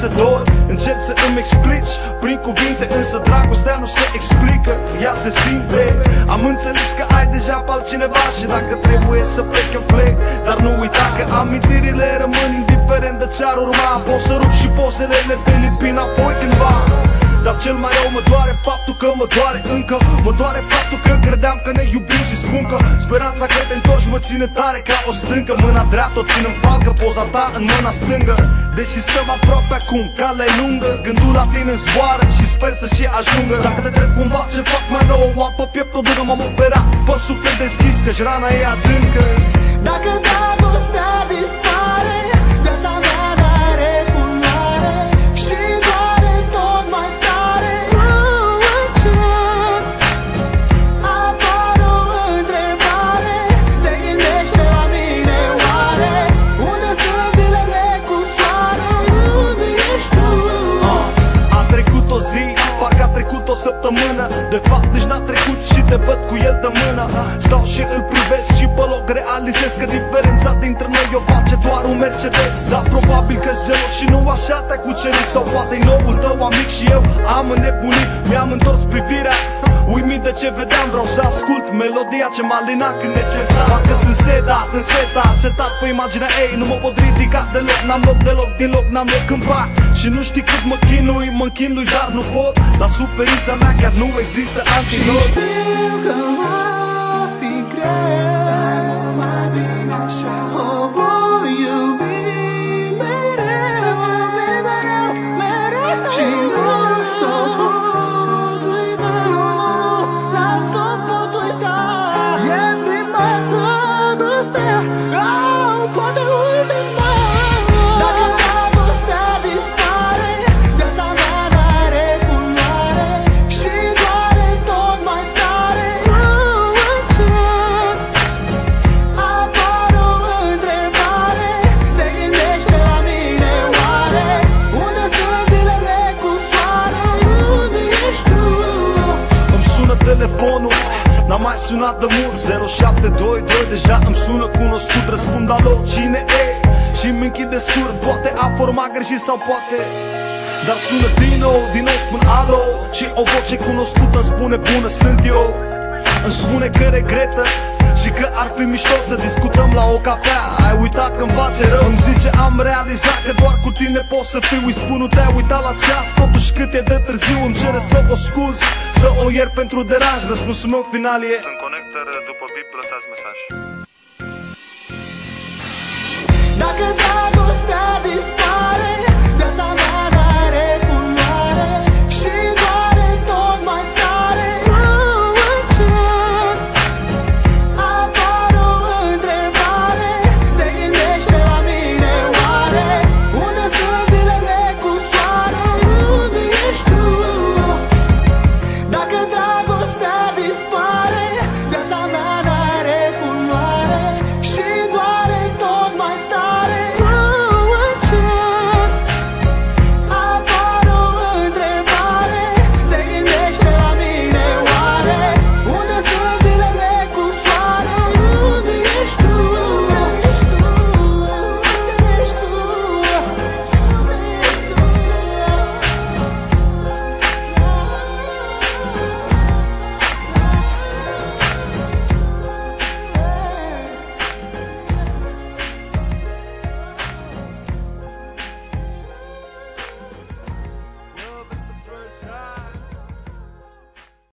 dor. Încerc să îmi explici prin cuvinte, însă dragostea nu se explică, ea se simte. Am înțeles că ai deja pe altcineva și dacă trebuie să plec, eu plec. Dar nu uita că amintirile rămân indiferent de ce-ar urma. Pot să rup și pozele, le delipi înapoi cândva. Dar cel mai rău mă doare faptul că mă doare încă. Mă doare faptul că credeam că ne iubim și spun că speranța că te întorci mă ține tare ca o stâncă. Mâna dreaptă o țin în falcă, poza ta în mâna stângă. Deși stăm aproape acum, calea e lungă, gândul la tine zboară și sper să și ajungă. Dacă te întreb cumva ce fac mai nou, o apă piept, o dână, m-am operat pe suflet deschis, că-și rana e adâncă. Dacă dragostea dispare, viața mea n-are culoare și doare tot mai tare. Încet apare o întrebare, se gândește la mine oare, unde sunt zilele cu soare, unde ești tu? A trecut o zi, parcă a trecut o săptămână, de fapt nici n-a trecut și te văd cu el de mână. Stau și îl privesc și pe loc realizez că diferența dintre noi o face doar un Mercedes. Dar probabil că zelos și nu așa te-a cucerit, sau poate-i noul tău amic și eu am înnebunit. Mi-am întors privirea, uimit de ce vedeam, vreau să ascult melodia ce m-a linat când ne certam. Parcă sunt setat pe imaginea ei, nu mă pot ridica deloc, n-am loc deloc, din loc n-am loc în pac. Și nu știi cât mă chinui, mă închinui, dar nu pot. La suferința mea chiar nu există antilop. Știu că va fi greu, mai bine așa, o voi iubi mereu, mereu, mereu. Și nu s-o pot uita, nu s-o pot uita. E prima dragoste, poate ultima. Dacă dragostea dispare, viața mea n-are culoare și doare tot mai tare. Încet apare o întrebare, se gândește la mine oare, unde sunt zilele cu soare, unde ești tu? Îmi sună telefonul, n-am mai sunat de mult. 0722 deja îmi sună cunoscut. Răspund alo, cine e? Și-mi închide scurt, poate a format greșit sau poate. Dar sună din nou spun alo. Și o voce cunoscută îmi spune bună, sunt eu. Îmi spune că regretă și că ar fi mișto să discutăm la o cafea. Ai uitat că-mi face rău, îmi zice am realizat că doar cu tine pot să fiu. Îi spun nu te-ai uitat la ceas, totuși cât e de târziu. Îmi cere să o scuz, să o iert pentru deranj. Răspunsul meu final e: sunt conector, după bip lăsați mesaj. Dacă